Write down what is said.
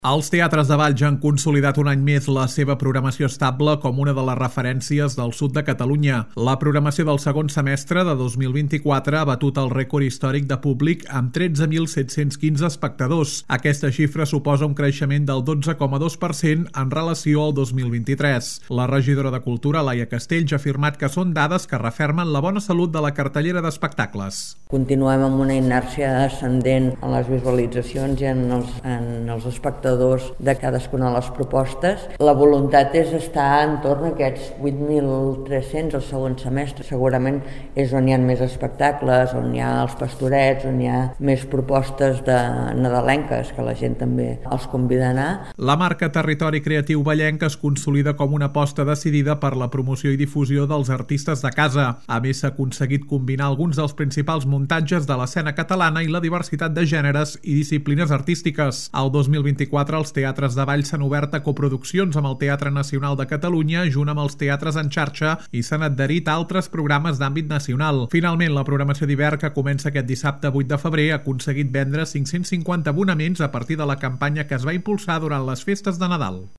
Els teatres de Valls han consolidat un any més la seva programació estable com una de les referències del sud de Catalunya. La programació del segon semestre de 2024 ha batut el rècord històric de públic amb 13.715 espectadors. Aquesta xifra suposa un creixement del 12,2% en relació al 2023. La regidora de Cultura, Laia Castells, ha afirmat que són dades que refermen la bona salut de la cartellera d'espectacles. Continuem amb una inèrcia ascendent en les visualitzacions i en els espectadors de cadascuna de les propostes. La voluntat és estar entorn a aquests 8.300 al segon semestre. Segurament és on hi ha més espectacles, on hi ha els pastorets, on hi ha més propostes de nadalenques, que la gent també els convida a anar. La marca Territori Creatiu Vallenc es consolida com una aposta decidida per la promoció i difusió dels artistes de casa. A més, s'ha aconseguit combinar alguns dels principals muntatges de l'escena catalana i la diversitat de gèneres i disciplines artístiques. El 2024 els teatres de Valls s'han obert a coproduccions amb el Teatre Nacional de Catalunya junt amb els teatres en xarxa i s'han adherit a altres programes d'àmbit nacional. Finalment, la programació d'hivern, que comença aquest dissabte 8 de febrer, ha aconseguit vendre 550 abonaments a partir de la campanya que es va impulsar durant les festes de Nadal.